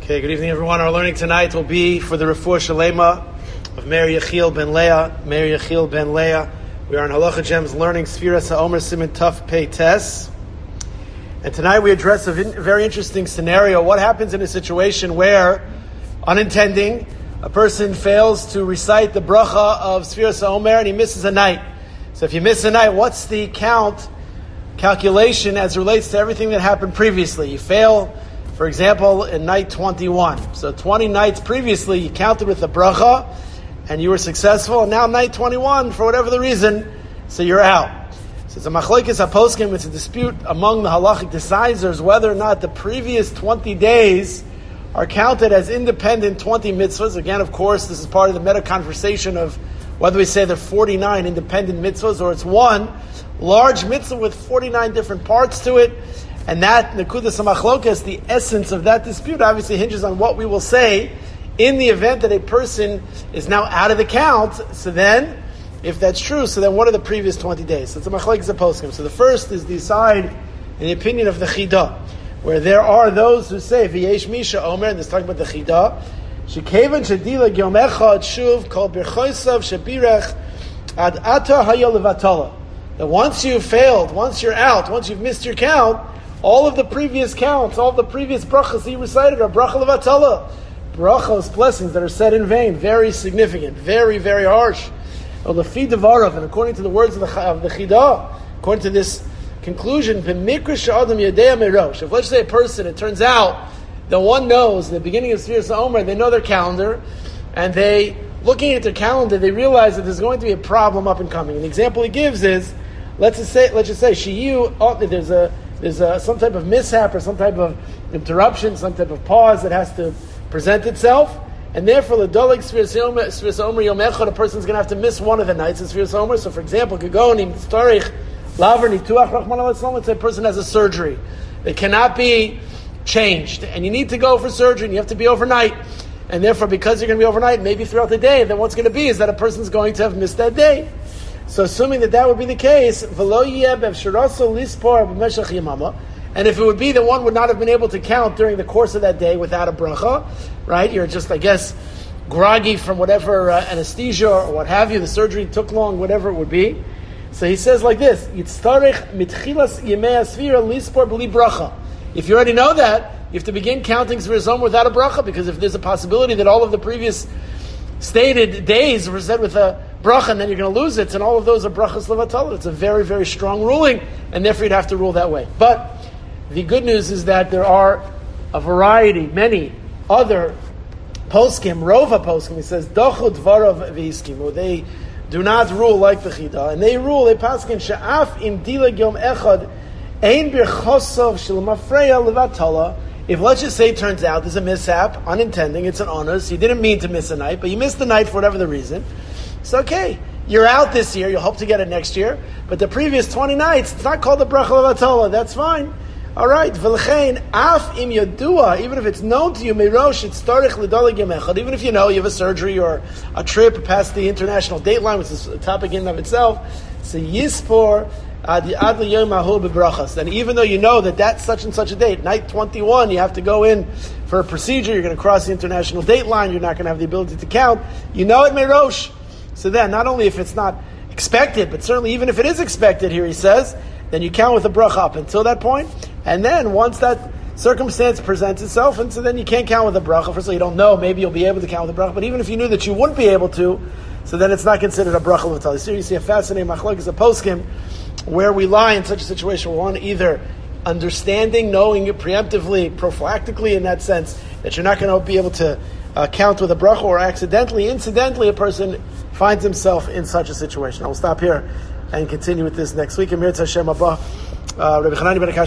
Okay, good evening, everyone. Our learning tonight will be for the Refuah Shalema of Meir Yechiel ben Leah. Meir Yechiel ben Leah. We are in Halacha Gems learning Sfiras HaOmer Siman Tuf Pei Tes. And tonight we address a very interesting scenario. What happens in a situation where, unintending, a person fails to recite the bracha of Sfiras HaOmer and he misses a night? So if you miss a night, what's the calculation as it relates to everything that happened previously? You fail, for example, in night 21. So 20 nights previously, you counted with the bracha, and you were successful, and now night 21, for whatever the reason, so you're out. So it's a machlokes haposkim, it's a dispute among the halachic decisors whether or not the previous 20 days are counted as independent 20 mitzvahs. Again, of course, this is part of the meta conversation of whether we say there are 49 independent mitzvahs or it's one large mitzvah with 49 different parts to it. And that, Nekudas HaMachlokas, the essence of that dispute obviously hinges on what we will say in the event that a person is now out of the count. So then, if that's true, so then what are the previous 20 days? So it's a Machlokes HaPoskim. So the first is the side, in the opinion of the Chidah, where there are those who say, V'yesh Misha Omer, and this is talking about the Chidah, Shekevan Shedilag Yom Echad Shuv Kol Birchosav Shebirech Ad Ata Hayol Levatala. That once you've failed, once you're out, once you've missed your count, all of the previous counts, all of the previous brachas he recited are bracha levatala. Brachos, blessings that are said in vain. Very significant, very, very harsh. Lefi devarav, and according to the words of the Chidah, according to this conclusion, b'mikra she'adam yadei merosh. If let's say a person, it turns out that one knows, in the beginning of Sfiras HaOmer, they know their calendar, and they, looking at their calendar, they realize that there's going to be a problem up and coming. And the example he gives is, let's just say, there's some type of mishap or some type of interruption, some type of pause that has to present itself, and therefore the dolig Sfiras HaOmer Yom Echad, a person's going to have to miss one of the nights in Sfiras HaOmer. So, for example, Kagoni Starich Laver Nituach Rachman Al-Islam, let's say a person has a surgery that cannot be changed, and you need to go for surgery, and you have to be overnight, and therefore because you're going to be overnight, maybe throughout the day, then what's going to be is that a person's going to have missed that day. So assuming that would be the case, and if it would be that one would not have been able to count during the course of that day without a bracha, right? You're just, I guess, groggy from whatever anesthesia or what have you, the surgery took long, whatever it would be. So he says like this, if you already know that, you have to begin counting Sfiras HaOmer without a bracha, because if there's a possibility that all of the previous stated days were said with a bracha, and then you're going to lose it, and all of those are brachas levatala. It's a very, very strong ruling, and therefore you'd have to rule that way. But the good news is that there are a variety, many other poskim, rova poskim, he says, dochu dvarav v'iskimu. They do not rule like the Chidah, and they rule, they paskin, she'af im dilag yom echad, ein birchosav shel mafreya levatala. If, let's just say, it turns out there's a mishap, unintending, it's an honest, you didn't mean to miss a night, but you missed the night for whatever the reason, it's okay. You're out this year, you'll hope to get it next year, but the previous 20 nights, it's not called the bracha levatala, that's fine. Alright, v'lechein, af im yodua, even if it's known to you, merosh, it's starich l'dalig yom echad, even if you know you have a surgery or a trip past the international date line, which is a topic in and of itself, so yispor, and even though you know that that's such and such a date, night 21, you have to go in for a procedure, you're going to cross the international date line, you're not going to have the ability to count, you know it merosh. So then, not only if it's not expected, but certainly even if it is expected, here he says, then you count with a bracha up until that point, and then once that circumstance presents itself, and so then you can't count with a bracha. First of all, you don't know, maybe you'll be able to count with a bracha, but even if you knew that you wouldn't be able to, so then it's not considered a bracha l'vatala. So you see a fascinating machlokes haposkim, where we lie in such a situation where one either understanding, knowing it preemptively, prophylactically in that sense, that you're not going to be able to count with a bracha, or accidentally, incidentally, a person finds himself in such a situation. I will stop here and continue with this next week. Amir Tashem Abba, Rabbi Chanani ben Akash.